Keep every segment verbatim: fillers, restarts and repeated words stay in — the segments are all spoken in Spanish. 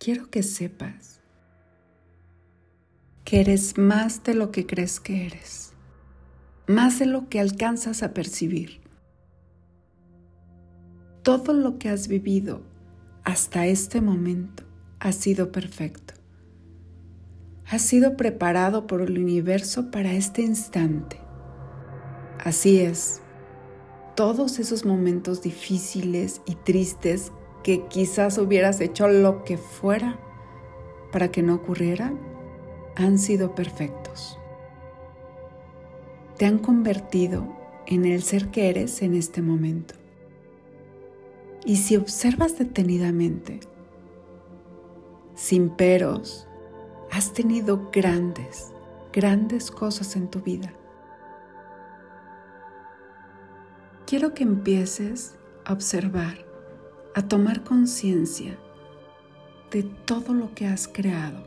quiero que sepas que eres más de lo que crees que eres, más de lo que alcanzas a percibir. Todo lo que has vivido hasta este momento ha sido perfecto. Has sido preparado por el universo para este instante. Así es, todos esos momentos difíciles y tristes que quizás hubieras hecho lo que fuera para que no ocurrieran, han sido perfectos. Te han convertido en el ser que eres en este momento. Y si observas detenidamente, sin peros, has tenido grandes, grandes cosas en tu vida. Quiero que empieces a observar, a tomar conciencia de todo lo que has creado,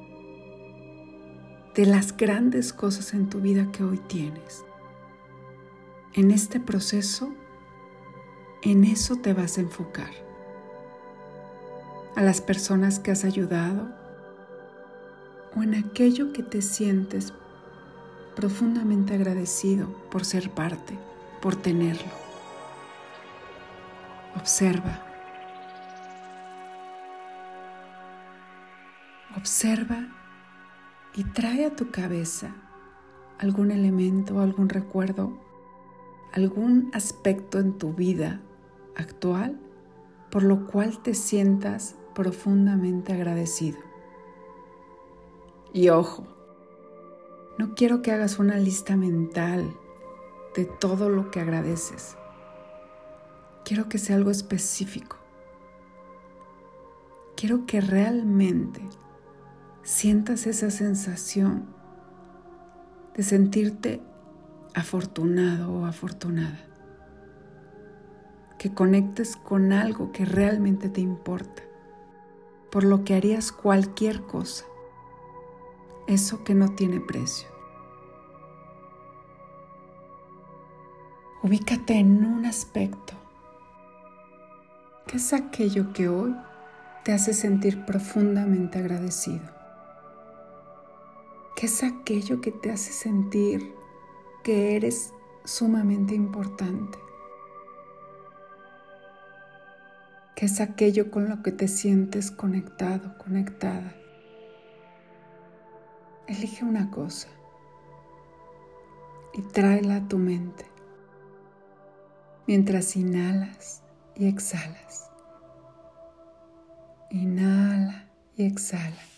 de las grandes cosas en tu vida que hoy tienes. En este proceso, en eso te vas a enfocar. A las personas que has ayudado o en aquello que te sientes profundamente agradecido por ser parte, por tenerlo. Observa. Observa y trae a tu cabeza algún elemento, algún recuerdo, algún aspecto en tu vida actual por lo cual te sientas profundamente agradecido. Y ojo, no quiero que hagas una lista mental de todo lo que agradeces. Quiero que sea algo específico. Quiero que realmente sientas esa sensación de sentirte afortunado o afortunada. Que conectes con algo que realmente te importa, por lo que harías cualquier cosa, eso que no tiene precio. Ubícate en un aspecto. ¿Qué es aquello que hoy te hace sentir profundamente agradecido? ¿Qué es aquello que te hace sentir que eres sumamente importante? ¿Qué es aquello con lo que te sientes conectado, conectada? Elige una cosa y tráela a tu mente mientras inhalas y exhalas. Inhala y exhala.